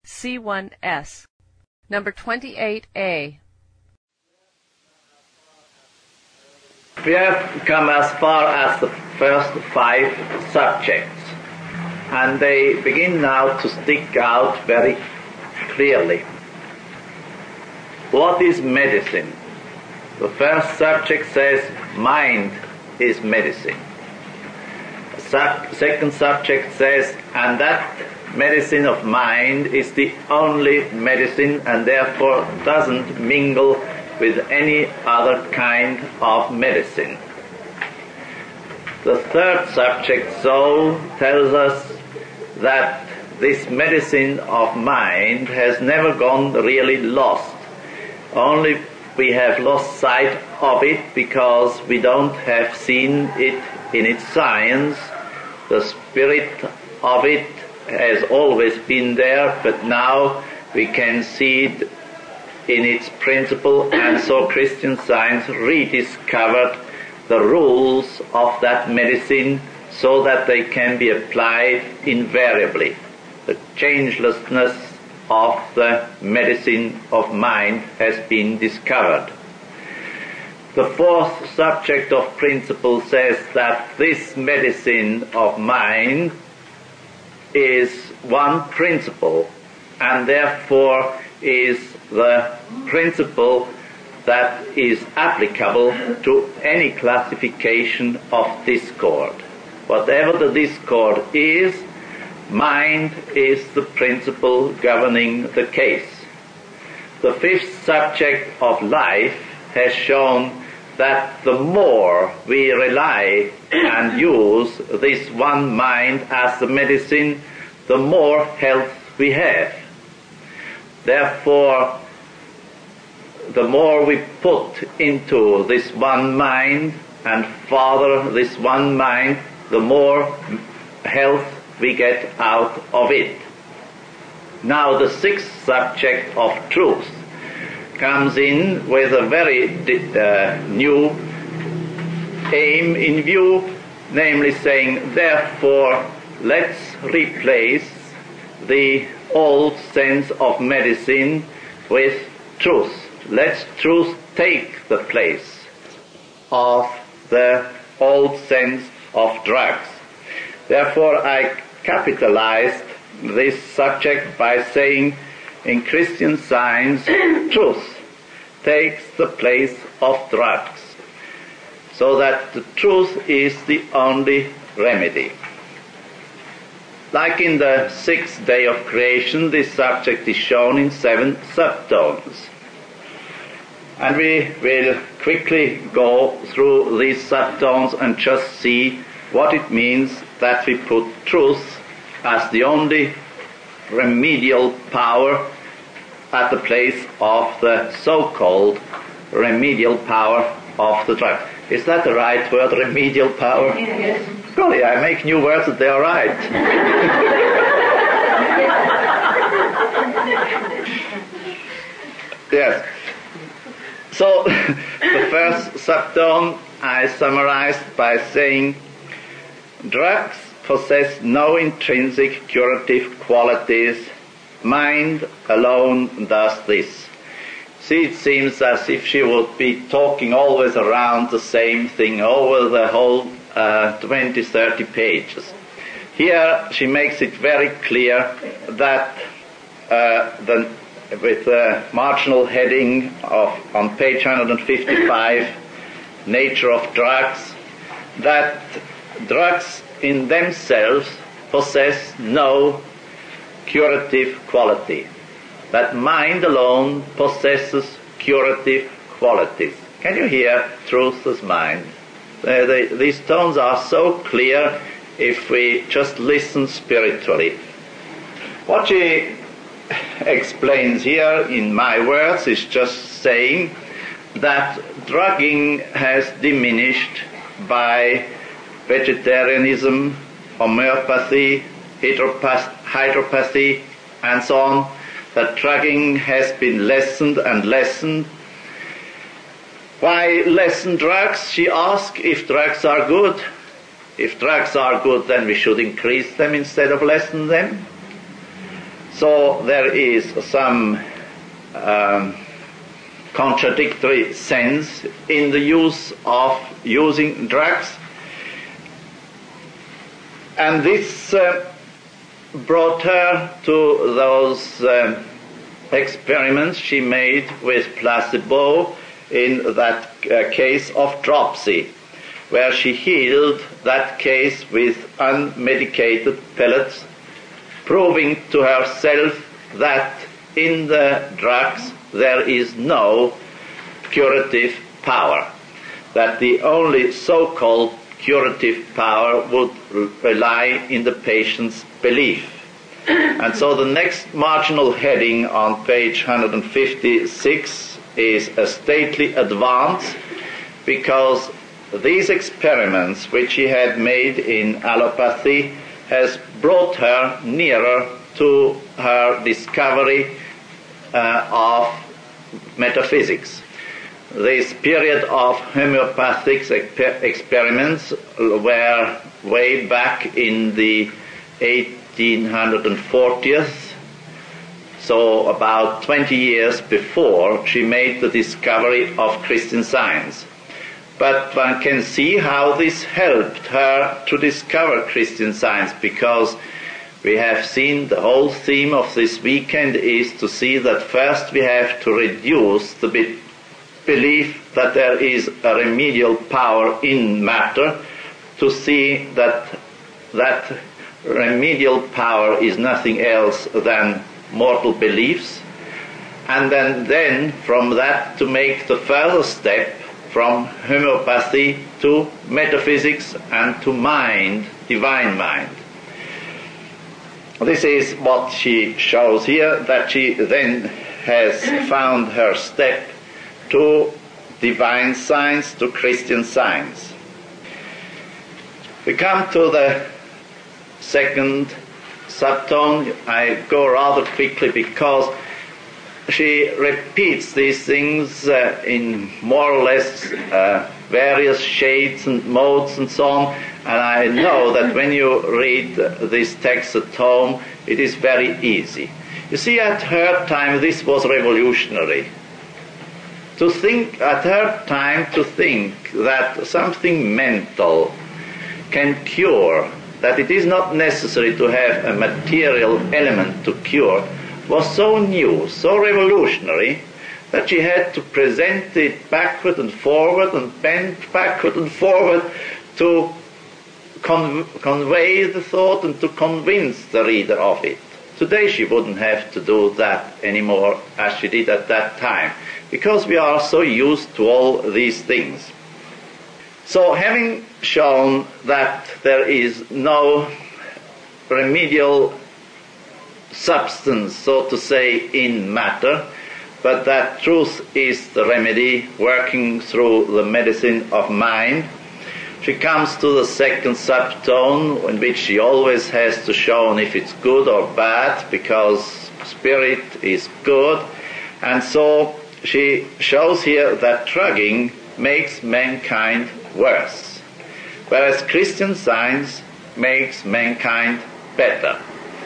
C1S. Number 28A. We have come as far as the first 5 subjects, and they begin now to stick out very clearly. What is medicine? The first subject says mind is medicine. The second subject says, and that medicine of mind is the only medicine and therefore doesn't mingle with any other kind of medicine. The third subject, soul, tells us that this medicine of mind has never gone really lost. Only we have lost sight of it because we don't have seen it in its science. The spirit of it has always been there, but now we can see it in its principle, and so Christian Science rediscovered the rules of that medicine so that they can be applied invariably. The changelessness of the medicine of mind has been discovered. The fourth subject of principle says that this medicine of mind is one principle, and therefore is the principle that is applicable to any classification of discord. Whatever the discord is, mind is the principle governing the case. The fifth subject of life has shown that the more we rely and use this one mind as the medicine, the more health we have. Therefore, the more we put into this one mind and father this one mind, the more health we get out of it. Now the sixth subject of truth comes in with a very new aim in view, namely saying, therefore, let's replace the old sense of medicine with truth. Let truth take the place of the old sense of drugs. Therefore, I capitalized this subject by saying, in Christian Science, truth takes the place of drugs, so that the truth is the only remedy. Like in the 6th day of creation, this subject is shown in 7 subtones. And we will quickly go through these subtones and just see what it means that we put truth as the only remedial power at the place of the so-called remedial power of the drug. Is that the right word, remedial power? Yes. Golly, I make new words that they are right. Yes. So, the first subtone I summarized by saying, drugs possess no intrinsic curative qualities. Mind alone does this. See, it seems as if she would be talking always around the same thing over the whole 20, 30 pages. Here she makes it very clear that with the marginal heading on page 155, Nature of Drugs, that drugs in themselves possess no curative quality. That mind alone possesses curative qualities. Can you hear truth as mind? These tones are so clear if we just listen spiritually. What she explains here in my words is just saying that drugging has diminished by vegetarianism, homeopathy, hydropathy, and so on, that drugging has been lessened and lessened. Why lessen drugs? She asks, if drugs are good. If drugs are good, then we should increase them instead of lessen them. So there is some contradictory sense in the use of using drugs. And this brought her to those experiments she made with placebo in that case of dropsy, where she healed that case with unmedicated pellets, proving to herself that in the drugs there is no curative power, that the only so-called curative power would rely in the patient's belief. And so the next marginal heading on page 156 is a stately advance, because these experiments which she had made in allopathy has brought her nearer to her discovery of metaphysics. This period of homeopathic experiments were way back in the 1840s, so about 20 years before she made the discovery of Christian Science. But one can see how this helped her to discover Christian Science, because we have seen the whole theme of this weekend is to see that first we have to reduce the belief that there is a remedial power in matter, to see that that remedial power is nothing else than mortal beliefs, and then from that to make the further step from homeopathy to metaphysics and to mind, divine mind. This is what she shows here, that she then has found her step to divine science, to Christian Science. We come to the second subtone. I go rather quickly because she repeats these things in more or less various shades and modes and so on, and I know that when you read this text at home, it is very easy. You see, at her time this was revolutionary. To think at her time, to think that something mental can cure, that it is not necessary to have a material element to cure, was so new, so revolutionary, that she had to present it backward and forward and bend backward and forward to convey the thought and to convince the reader of it. Today she wouldn't have to do that anymore as she did at that time, because we are so used to all these things. So having shown that there is no remedial substance, so to say, in matter, but that truth is the remedy working through the medicine of mind, she comes to the second subtone, in which she always has to show if it's good or bad, because spirit is good, and so she shows here that drugging makes mankind worse, whereas Christian Science makes mankind better.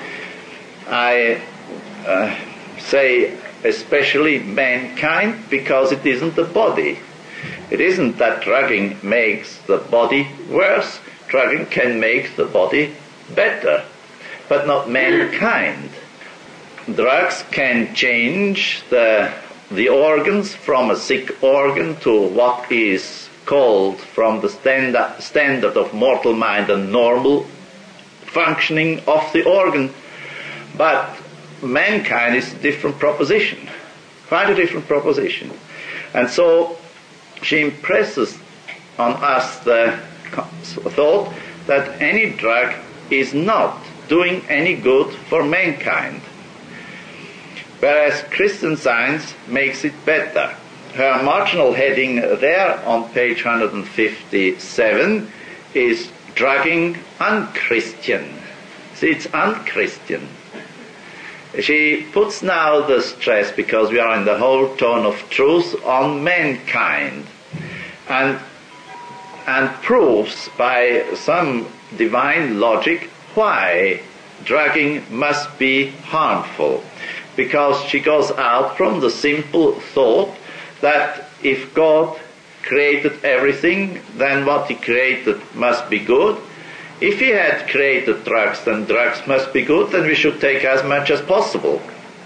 I say especially mankind because it isn't the body. It isn't that drugging makes the body worse. Drugging can make the body better, but not mankind. Drugs can change the organs from a sick organ to what is called from the standard of mortal mind a normal functioning of the organ. But mankind is a different proposition, quite a different proposition. And so she impresses on us the thought that any drug is not doing any good for mankind, whereas Christian Science makes it better. Her marginal heading there on page 157 is drugging unchristian. See, it's unchristian. She puts now the stress, because we are in the whole tone of truth, on mankind, and proves by some divine logic why drugging must be harmful, because she goes out from the simple thought that if God created everything, then what he created must be good. If he had created drugs, then drugs must be good, then we should take as much as possible.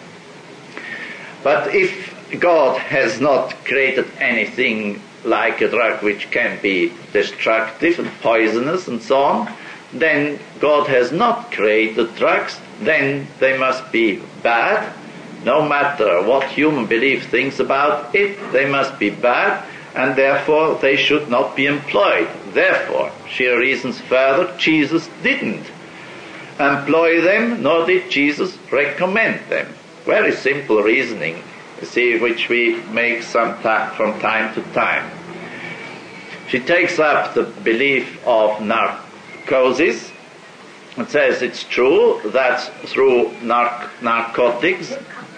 But if God has not created anything like a drug which can be destructive and poisonous and so on, then God has not created drugs, then they must be bad. No matter what human belief thinks about it, they must be bad, and therefore they should not be employed. Therefore, she reasons further, Jesus didn't employ them, nor did Jesus recommend them. Very simple reasoning, you see, which we make from time to time. She takes up the belief of narcosis and says it's true that through narcotics,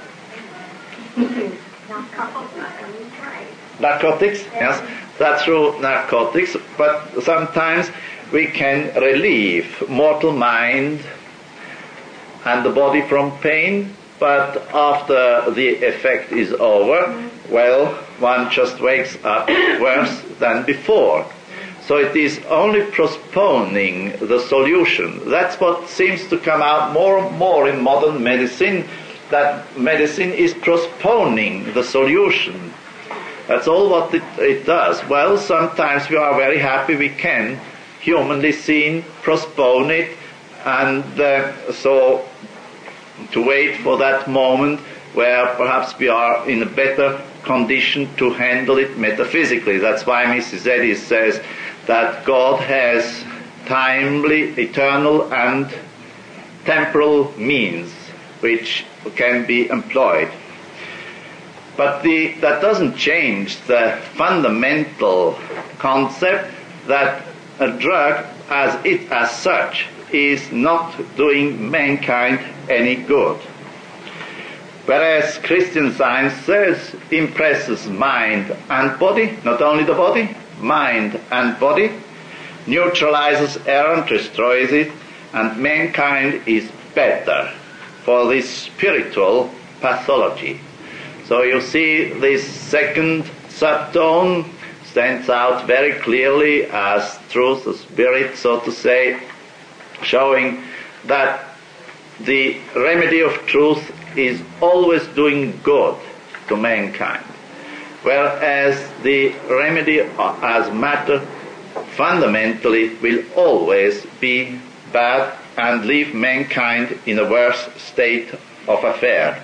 yes, that through narcotics, but sometimes we can relieve mortal mind and the body from pain, but after the effect is over, well, one just wakes up worse than before. So it is only postponing the solution. That's what seems to come out more and more in modern medicine, that medicine is postponing the solution. That's all what it does. Well, sometimes we are very happy we can, humanly seen, postpone it, and so to wait for that moment where perhaps we are in a better condition to handle it metaphysically. That's why Mrs. Eddy says that God has timely, eternal and temporal means which can be employed. But that doesn't change the fundamental concept that a drug as such is not doing mankind any good. Whereas Christian Science says impresses mind and body, not only the body, mind and body, neutralizes error and destroys it, and mankind is better for this spiritual pathology. So you see this second subtone stands out very clearly as truth, the spirit, so to say, showing that the remedy of truth is always doing good to mankind, whereas the remedy as matter fundamentally will always be bad and leave mankind in a worse state of affair.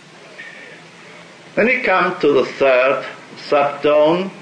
When we come to the third subtone,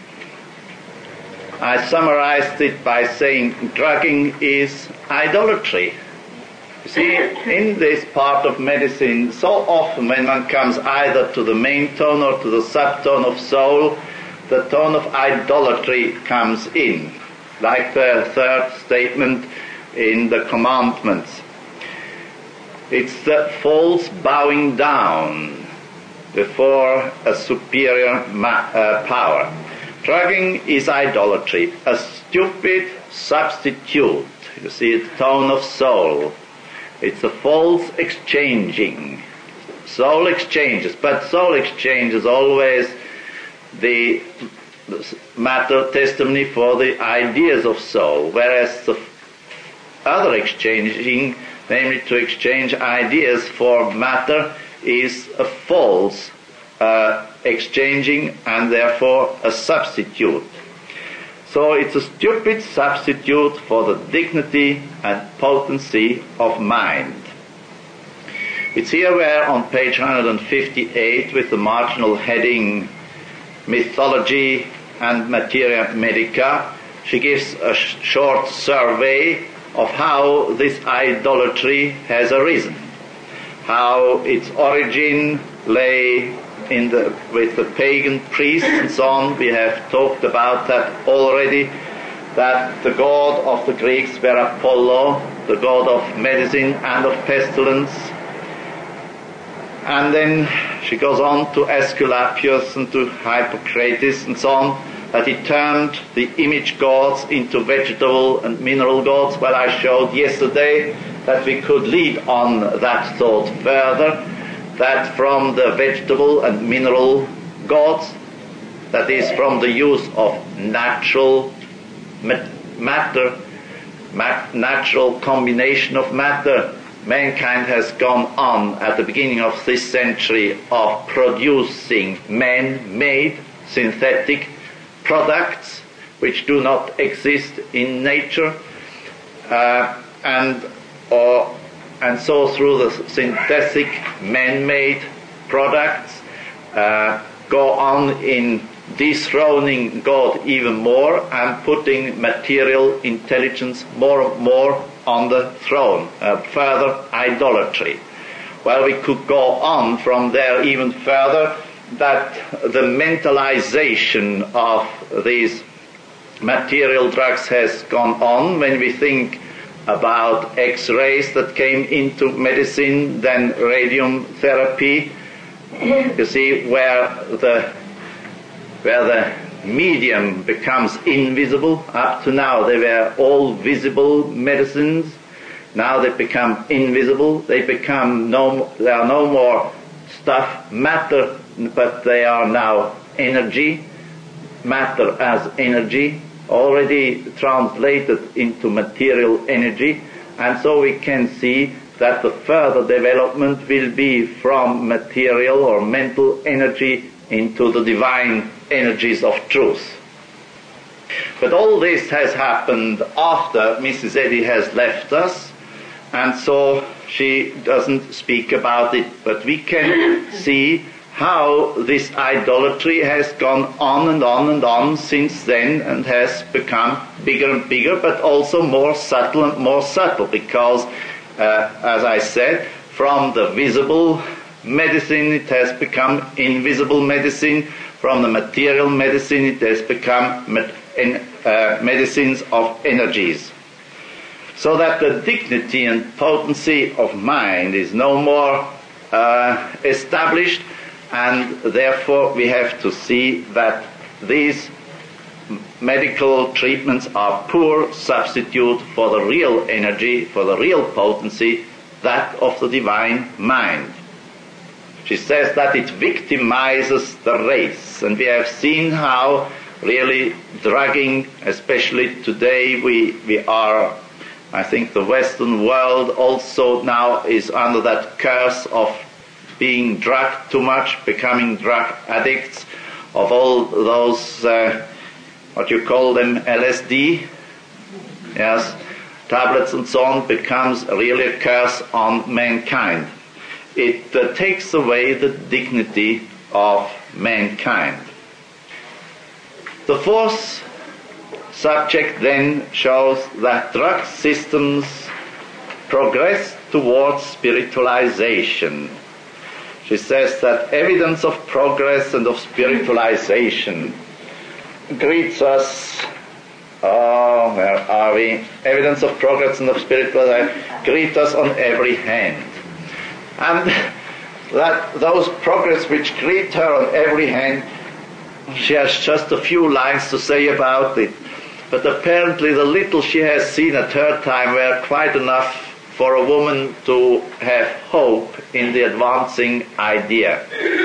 I summarized it by saying drugging is idolatry. You see, in this part of medicine, so often when one comes either to the main tone or to the subtone of soul, the tone of idolatry comes in, like the third statement in the commandments. It's the false bowing down before a superior power. Drugging is idolatry, a stupid substitute. You see, the tone of soul. It's a false exchanging. Soul exchanges, but soul exchange is always the matter testimony for the ideas of soul, whereas the other exchanging, namely to exchange ideas for matter, is a false exchanging and therefore a substitute. So it's a stupid substitute for the dignity and potency of mind. It's here where on page 158 with the marginal heading Mythology and Materia Medica, she gives a short survey of how this idolatry has arisen, how its origin lay with the pagan priests and so on. We have talked about that already, that the god of the Greeks were Apollo, the god of medicine and of pestilence. And then she goes on to Aesculapius and to Hippocrates and so on, that he turned the image gods into vegetable and mineral gods. Well, I showed yesterday that we could lead on that thought further, that from the vegetable and mineral gods, that is from the use of natural matter, natural combination of matter, mankind has gone on at the beginning of this century of producing man-made synthetic products which do not exist in nature, and so through the synthetic man-made products go on in dethroning God even more and putting material intelligence more and more on the throne, further idolatry. Well, we could go on from there even further, that the mentalization of these material drugs has gone on. When we think about X-rays that came into medicine, then radium therapy, you see, where the medium becomes invisible. Up to now they were all visible medicines. Now they become invisible. They are no more stuff, matter, but they are now energy, matter as energy, already translated into material energy. And so we can see that the further development will be from material or mental energy into the divine energies of truth. But all this has happened after Mrs. Eddy has left us, and so she doesn't speak about it, but we can see how this idolatry has gone on and on and on since then, and has become bigger and bigger, but also more subtle and more subtle, because as I said, from the visible medicine it has become invisible medicine, from the material medicine it has become medicines of energies. So that the dignity and potency of mind is no more established, and therefore we have to see that these medical treatments are poor substitute for the real energy, for the real potency, that of the divine mind. She says that it victimizes the race, and we have seen how really drugging, especially today, we are, I think the Western world also now is under that curse of being drugged too much, becoming drug addicts, of all those, what you call them, LSD, yes, tablets and so on, becomes really a curse on mankind. It takes away the dignity of mankind. The fourth subject then shows that drug systems progress towards spiritualization. She says that evidence of progress and of spiritualization greets us, where are we? Evidence of progress and of spiritualization greet us on every hand. And that those progress which greet her on every hand, she has just a few lines to say about it. But apparently the little she has seen at her time were quite enough for a woman to have hope in the advancing idea.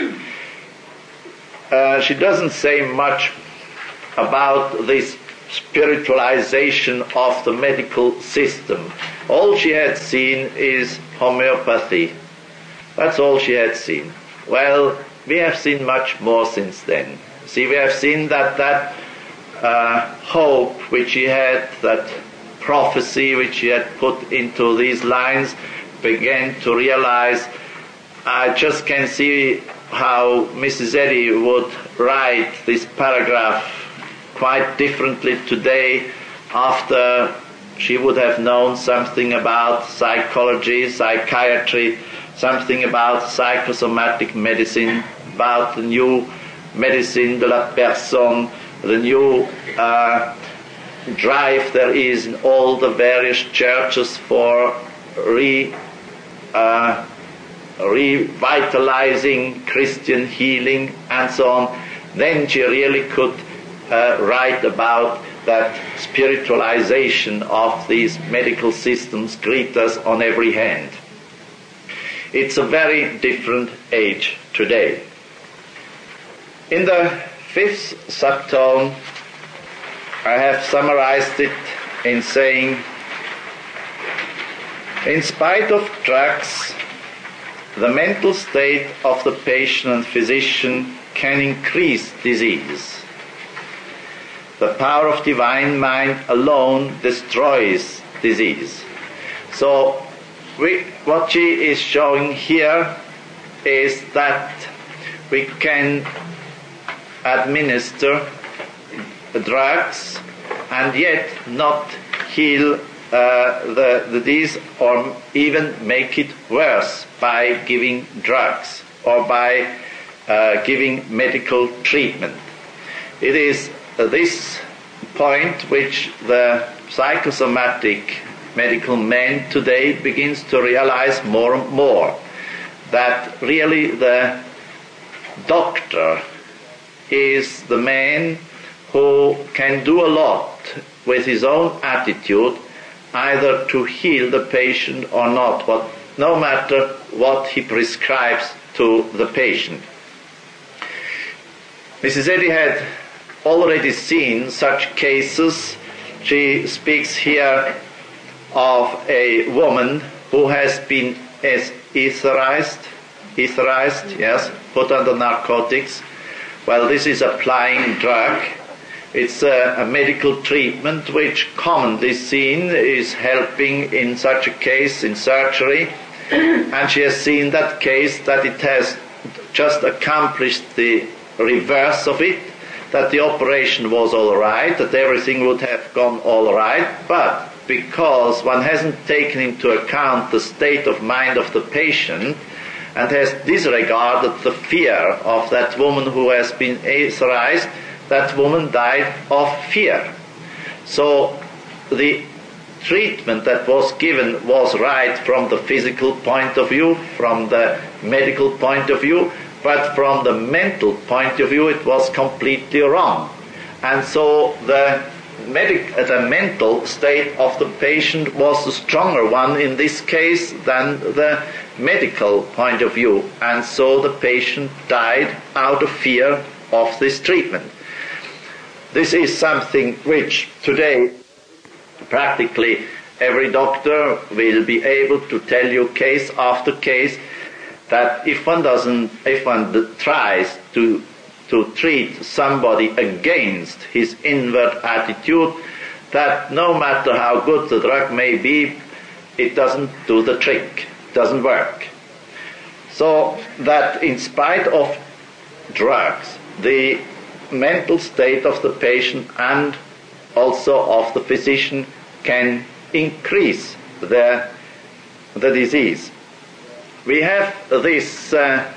She doesn't say much about this spiritualization of the medical system. All she had seen is homeopathy. That's all she had seen. Well, we have seen much more since then. See, we have seen that hope which she had, that prophecy which she had put into these lines, began to realize. I just can see how Mrs. Eddy would write this paragraph quite differently today, after she would have known something about psychology, psychiatry, something about psychosomatic medicine, about the new medicine de la personne, the new drive there is in all the various churches for revitalizing Christian healing and so on. Then she really could write about that spiritualization of these medical systems greet us on every hand. It's a very different age today. In the fifth subtone, I have summarized it in saying, in spite of drugs, the mental state of the patient and physician can increase disease. The power of divine mind alone destroys disease. So what she is showing here is that we can administer drugs and yet not heal the disease or even make it worse by giving drugs or by giving medical treatment. It is this point which the psychosomatic medical man today begins to realize more and more, that really the doctor is the man who can do a lot with his own attitude, either to heal the patient or not, no matter what he prescribes to the patient. Mrs. Eddy had already seen such cases. She speaks here of a woman who has been etherized, yes, put under narcotics. Well, this is applying drug. It's a medical treatment which commonly seen is helping in such a case in surgery. And she has seen that case that it has just accomplished the reverse of it, that the operation was all right, that everything would have gone all right, but because one hasn't taken into account the state of mind of the patient and has disregarded the fear of that woman who has been etherized, that woman died of fear. So the treatment that was given was right from the physical point of view, from the medical point of view, but from the mental point of view it was completely wrong. And so the mental state of the patient was the stronger one in this case than the medical point of view, and so the patient died out of fear of this treatment. This is something which today practically every doctor will be able to tell you case after case, that if one tries to treat somebody against his inward attitude, that no matter how good the drug may be, it doesn't do the trick, it doesn't work. So that in spite of drugs, the mental state of the patient and also of the physician can increase the disease. We have this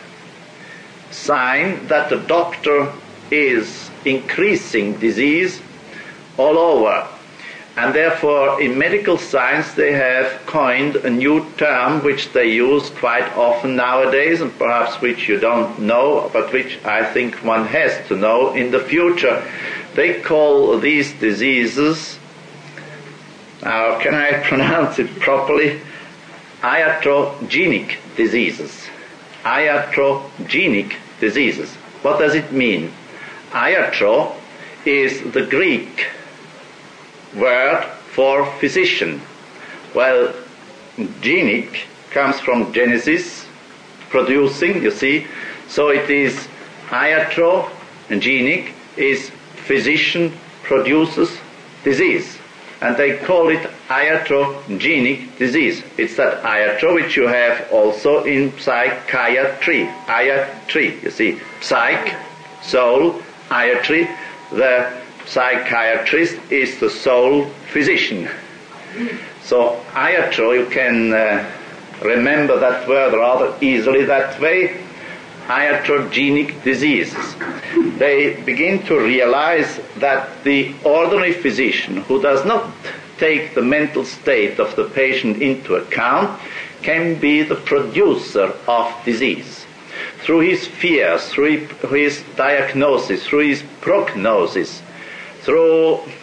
sign that the doctor is increasing disease all over. And therefore, in medical science, they have coined a new term which they use quite often nowadays, and perhaps which you don't know, but which I think one has to know in the future. They call these diseases, now can I pronounce it properly? Iatrogenic diseases. Iatrogenic diseases. What does it mean? Iatro is the Greek word for physician. Well, genic comes from Genesis, producing, you see. So it is iatrogenic is physician produces disease. And they call it iatrogenic disease. It's that iatro which you have also in psychiatry. Iatry, you see. Psych, soul, iatry. The psychiatrist is the soul physician. So iatro, you can remember that word rather easily that way. Iatrogenic diseases. They begin to realize that the ordinary physician who does not take the mental state of the patient into account can be the producer of disease. Through his fears, through his diagnosis, through his prognosis, through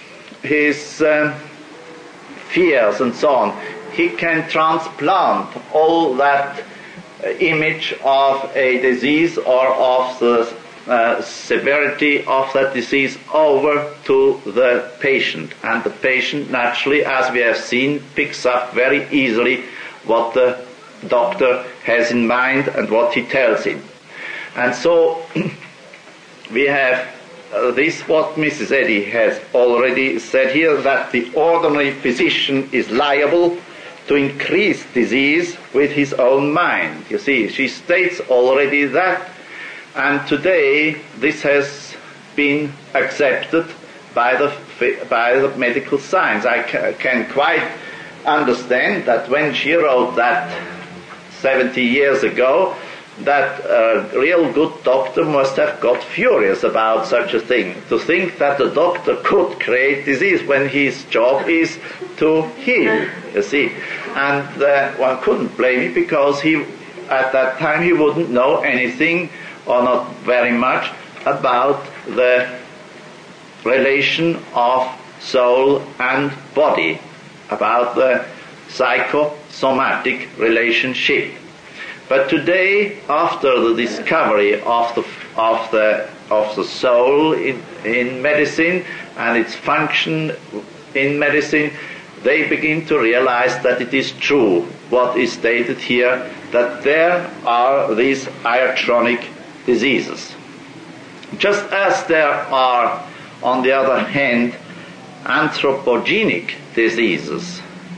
his fears and so on, he can transplant all that image of a disease or of the severity of that disease over to the patient. And the patient naturally, as we have seen, picks up very easily what the doctor has in mind and what he tells him. And so we have this, what Mrs. Eddy has already said here, that the ordinary physician is liable to increase disease with his own mind. You see, she states already that, and today this has been accepted by the medical science. I can quite understand that when she wrote that 70 years ago, that a real good doctor must have got furious about such a thing, to think that the doctor could create disease when his job is to heal, you see. And one couldn't blame him, because at that time he wouldn't know anything, or not very much, about the relation of soul and body, about the psychosomatic relationship. But today, after the discovery of the soul in medicine and its function in medicine, they begin to realize that it is true what is stated here, that there are these iatrogenic diseases. Just as there are, on the other hand, anthropogenic diseases.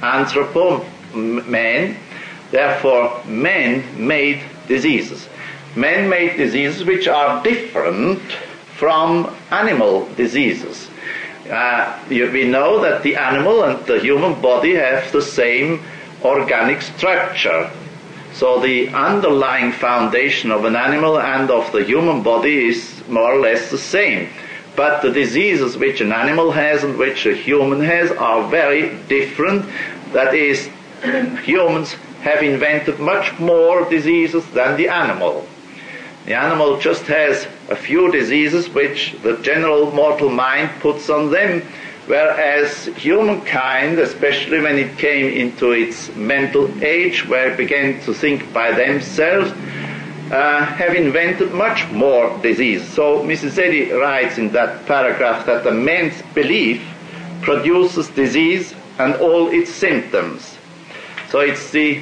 Therefore, man-made diseases. Man-made diseases which are different from animal diseases. We know that the animal and the human body have the same organic structure. So the underlying foundation of an animal and of the human body is more or less the same. But the diseases which an animal has and which a human has are very different. That is, humans have invented much more diseases than the animal. The animal just has a few diseases which the general mortal mind puts on them, whereas humankind, especially when it came into its mental age, where it began to think by themselves, have invented much more disease. So Mrs. Eddy writes in that paragraph that the man's belief produces disease and all its symptoms. So it's the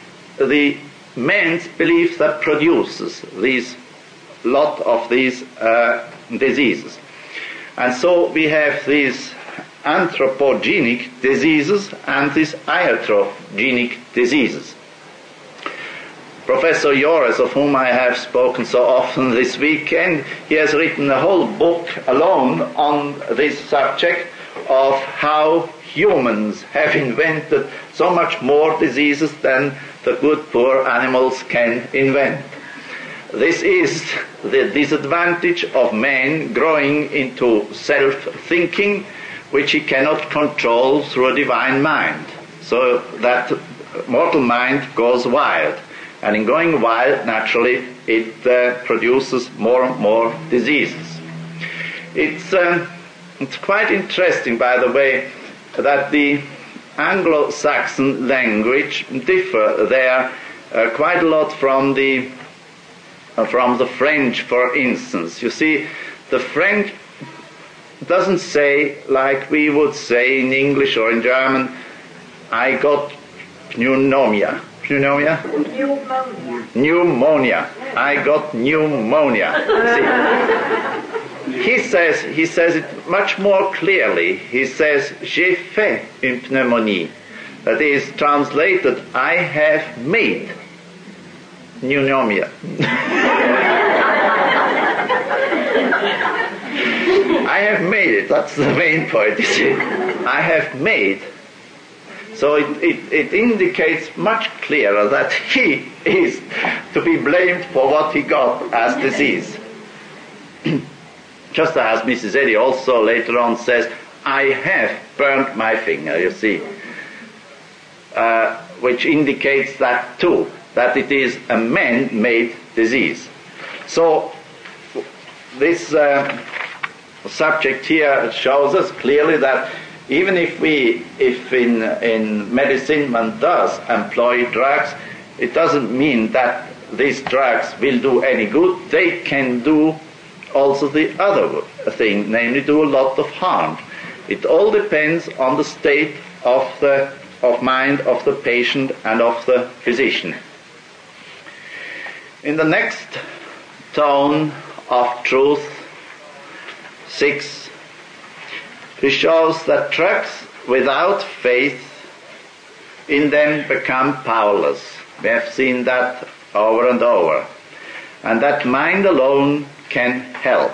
man's belief that produces these lot of these diseases. And so we have these anthropogenic diseases and these iatrogenic diseases. Professor Joris, of whom I have spoken so often this weekend, he has written a whole book alone on this subject of how humans have invented so much more diseases than the good poor animals can invent. This is the disadvantage of man growing into self-thinking, which he cannot control through a divine mind. So that mortal mind goes wild. And in going wild, naturally, it produces more and more diseases. It's quite interesting, by the way, that the Anglo-Saxon language differ there quite a lot from the French, for instance. You see, the French doesn't say, like we would say in English or in German, I got pneumonia. Pneumonia? Pneumonia. I got pneumonia. See? He says it much more clearly. He says, j'ai fait une pneumonie. That is translated, I have made pneumonia. I have made it. That's the main point, you see. I have made. So it indicates much clearer that he is to be blamed for what he got as disease. Just as Mrs. Eddy also later on says, I have burnt my finger, you see. Which indicates that too, that it is a man-made disease. So this subject here shows us clearly that even if in medicine one does employ drugs, it doesn't mean that these drugs will do any good. They can do also the other thing, namely do a lot of harm. It all depends on the state of mind of the patient and of the physician. In the next tone of truth, 6, he shows that drugs without faith in them become powerless. We have seen that over and over. And that mind alone can help.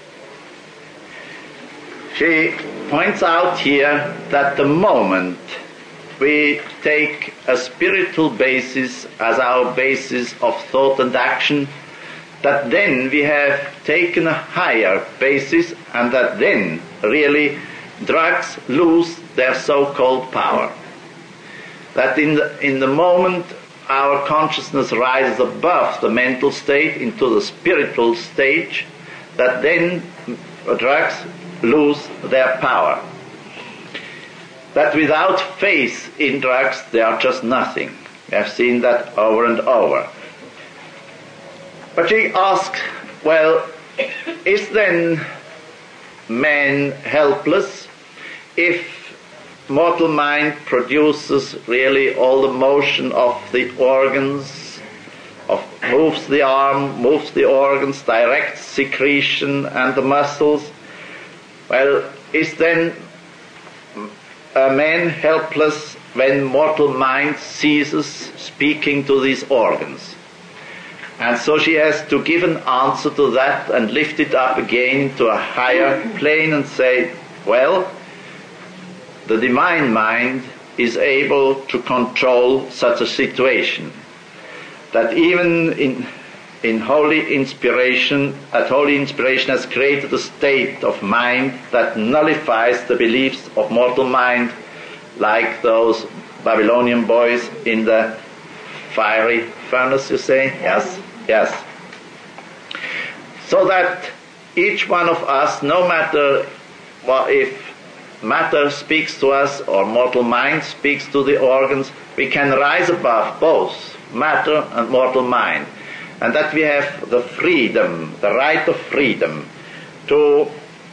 She points out here that the moment we take a spiritual basis as our basis of thought and action, that then we have taken a higher basis, and that then really drugs lose their so-called power. That in the moment our consciousness rises above the mental state into the spiritual stage, that then drugs lose their power. That without faith in drugs they are just nothing. We have seen that over and over. But she asks, well, is then man helpless if mortal mind produces really all the motion of the organs, moves the arm, moves the organs, directs secretion and the muscles? Well, is then a man helpless when mortal mind ceases speaking to these organs? And so she has to give an answer to that and lift it up again to a higher plane and say, well, the divine mind is able to control such a situation. That even in holy inspiration, that holy inspiration has created a state of mind that nullifies the beliefs of mortal mind, like those Babylonian boys in the fiery furnace, you say? Yes. Yes. So that each one of us, no matter if matter speaks to us or mortal mind speaks to the organs, we can rise above both matter and mortal mind. And that we have the freedom, the right of freedom, to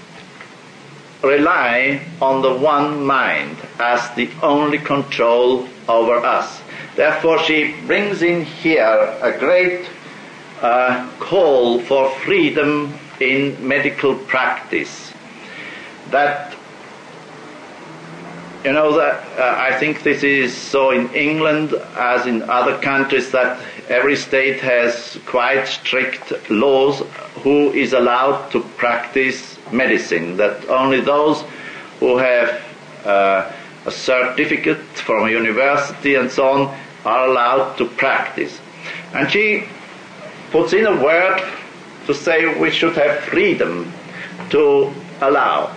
rely on the one mind as the only control over us. Therefore she brings in here a great call for freedom in medical practice. That, I think this is so in England as in other countries, that every state has quite strict laws who is allowed to practice medicine, that only those who have a certificate from a university and so on are allowed to practice. And she puts in a word to say we should have freedom to allow.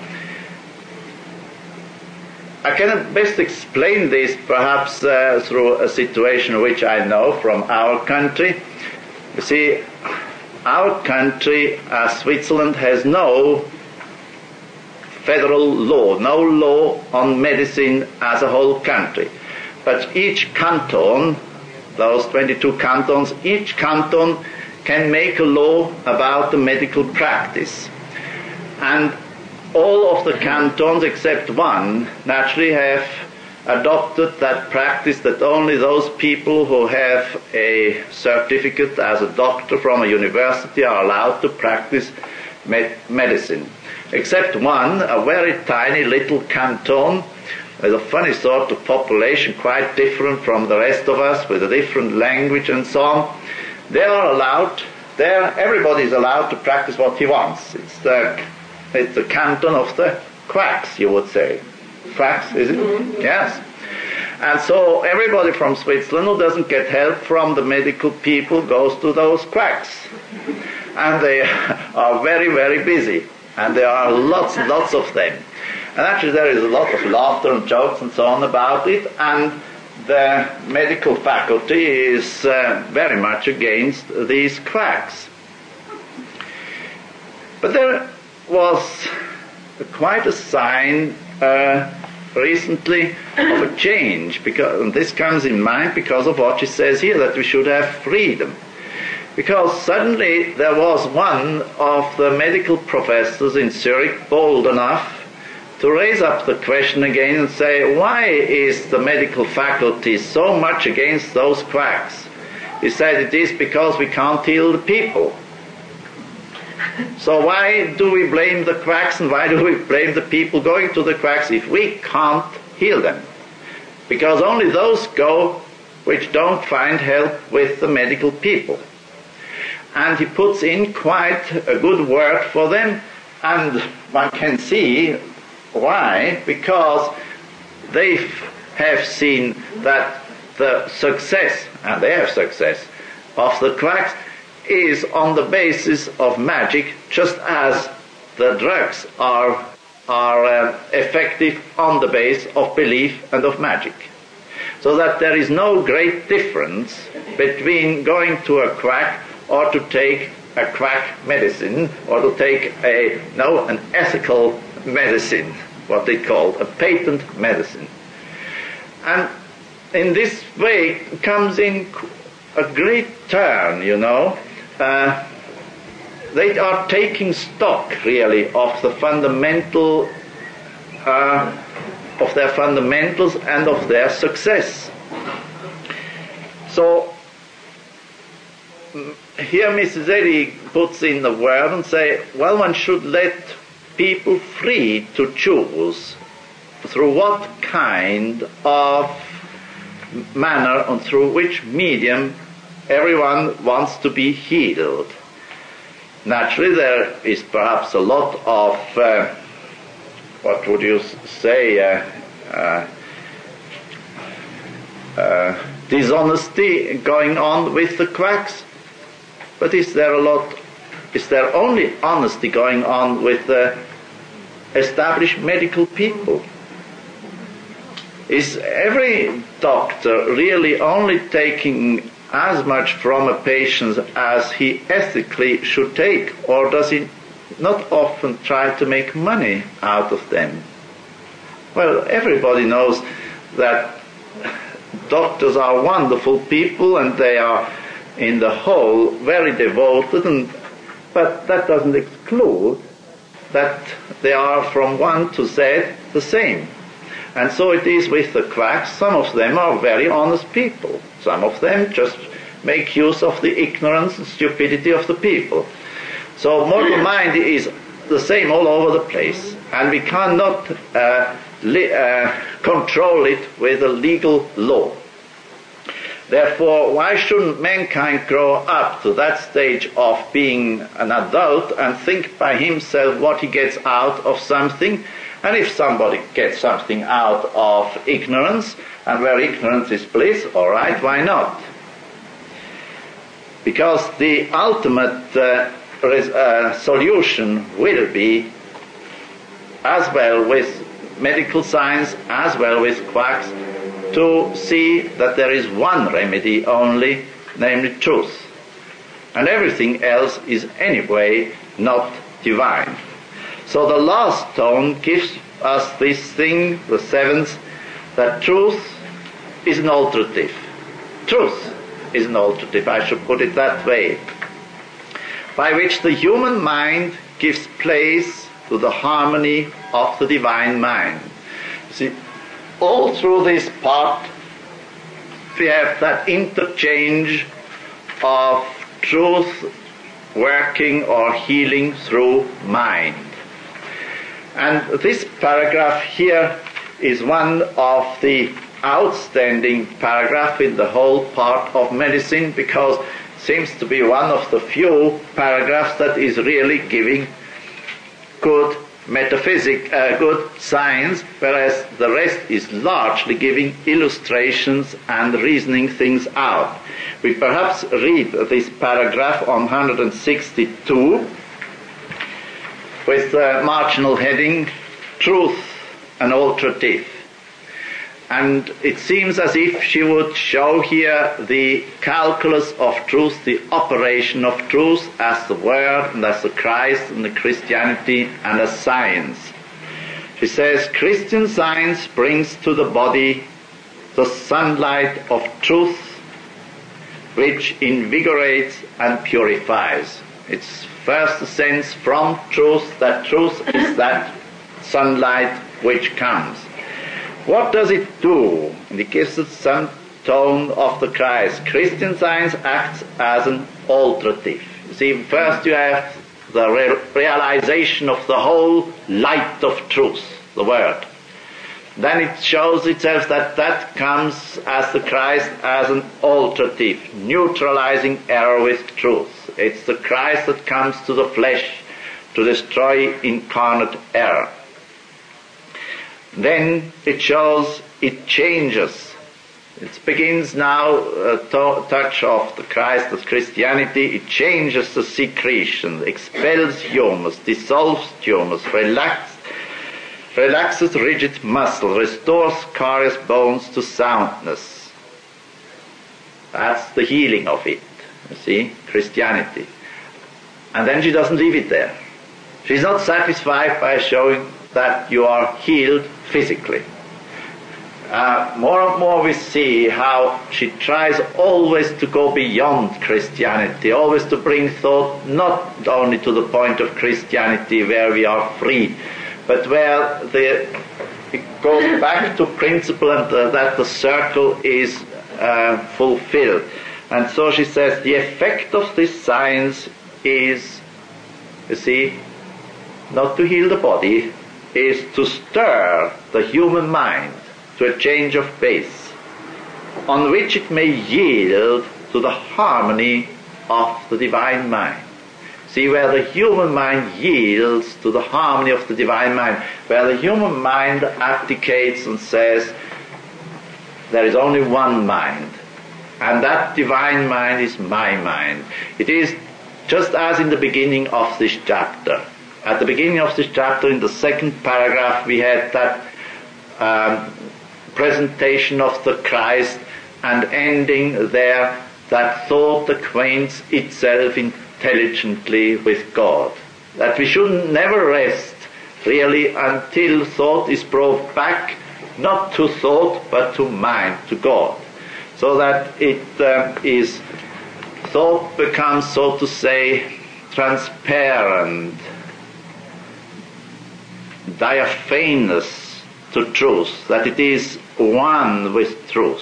I can best explain this perhaps through a situation which I know from our country. You see, our country, as Switzerland, has no federal law, no law on medicine as a whole country. But each canton, those 22 cantons, each canton can make a law about the medical practice. And all of the cantons except one naturally have adopted that practice, that only those people who have a certificate as a doctor from a university are allowed to practice medicine. Except one, a very tiny little canton with a funny sort of population, quite different from the rest of us, with a different language and so on. They are allowed, everybody is allowed to practice what he wants. It's the canton of the quacks, you would say. Quacks, is it? Mm-hmm. Yes. And so everybody from Switzerland who doesn't get help from the medical people goes to those quacks. And they are very, very busy. And there are lots and lots of them. And actually there is a lot of laughter and jokes and so on about it. And the medical faculty is very much against these quacks. But there was quite a sign recently of a change, and this comes in mind because of what she says here, that we should have freedom. Because suddenly there was one of the medical professors in Zurich bold enough to raise up the question again and say, why is the medical faculty so much against those quacks? He said, it is because we can't heal the people. So why do we blame the quacks, and why do we blame the people going to the quacks if we can't heal them? Because only those go which don't find help with the medical people. And he puts in quite a good word for them, and one can see why, because they have seen that the success, and they have success, of the quacks is on the basis of magic, just as the drugs are effective on the basis of belief and of magic. So that there is no great difference between going to a quack or to take a quack medicine, or to take an ethical medicine, what they call a patent medicine. And in this way comes in a great turn, They are taking stock, really, of the fundamental, of their fundamentals and of their success. So here Mrs. Eddy puts in the word and say, well, one should let people free to choose through what kind of manner and through which medium everyone wants to be healed. Naturally, there is perhaps a lot of, what would you say, dishonesty going on with the quacks. But is there only honesty going on with the established medical people? Is every doctor really only taking as much from a patient as he ethically should take, or does he not often try to make money out of them? Well, everybody knows that doctors are wonderful people and they are in the whole very devoted, but that doesn't exclude that they are from one to Z the same. And so it is with the quacks. Some of them are very honest people. Some of them just make use of the ignorance and stupidity of the people. So mortal mind is the same all over the place, and we cannot control it with a legal law. Therefore, why shouldn't mankind grow up to that stage of being an adult and think by himself what he gets out of something? And if somebody gets something out of ignorance, and where ignorance is bliss, all right, why not? Because the ultimate solution will be, as well with medical science, as well with quacks, to see that there is one remedy only, namely truth. And everything else is anyway not divine. So the last tone gives us this thing, the seventh, that truth is an alterative. Truth is an alterative, I should put it that way, by which the human mind gives place to the harmony of the divine mind. See, all through this part we have that interchange of truth working or healing through mind. And this paragraph here is one of the outstanding paragraph in the whole part of medicine, because it seems to be one of the few paragraphs that is really giving good good science, whereas the rest is largely giving illustrations and reasoning things out. We perhaps read this paragraph on 162 with the marginal heading, Truth, an Alterative. And it seems as if she would show here the calculus of truth, the operation of truth as the Word and as the Christ and the Christianity and as science. She says, Christian Science brings to the body the sunlight of truth, which invigorates and purifies. It's first the sense from truth, that truth is that sunlight which comes. What does it do? And it gives us some tone of the Christ. Christian Science acts as an alterative. You see, first you have the realization of the whole light of truth, the Word. Then it shows itself that comes as the Christ as an alterative, neutralizing error with truth. It's the Christ that comes to the flesh to destroy incarnate error. Then it shows, it changes. It begins now touch of the Christ of Christianity. It changes the secretion, expels humus, dissolves humus, relaxes rigid muscle, restores carious bones to soundness. That's the healing of it, you see, Christianity. And then she doesn't leave it there. She's not satisfied by showing that you are healed physically. More and more we see how she tries always to go beyond Christianity, always to bring thought not only to the point of Christianity where we are free, but where it goes back to principle and that the circle is fulfilled. And so she says the effect of this science is, you see, not to heal the body, is to stir the human mind to a change of base, on which it may yield to the harmony of the divine mind. See, where the human mind yields to the harmony of the divine mind, where the human mind abdicates and says, there is only one mind, and that divine mind is my mind. It is just as in the beginning of this chapter. At the beginning of this chapter, in the second paragraph, we had that presentation of the Christ, and ending there, that thought acquaints itself intelligently with God. That we should never rest, really, until thought is brought back, not to thought, but to mind, to God. So that thought becomes, so to say, transparent, diaphanous to truth, that it is one with truth.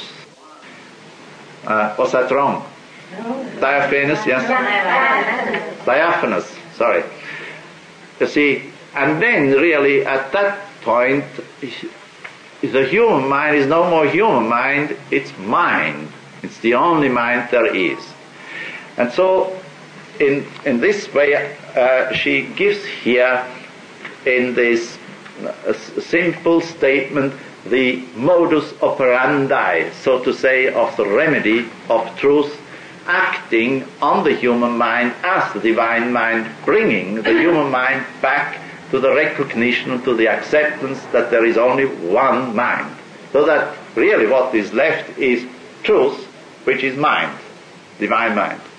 Was that wrong? No. Diaphanous, yes? Diaphanous, sorry. You see, and then really at that point, the human mind is no more human mind, it's mind. It's the only mind there is. And so, in this way, she gives here, in this simple statement, the modus operandi, so to say, of the remedy of truth, acting on the human mind as the divine mind, bringing the human mind back to the recognition, to the acceptance that there is only one mind. So that really what is left is truth, which is mind, divine mind.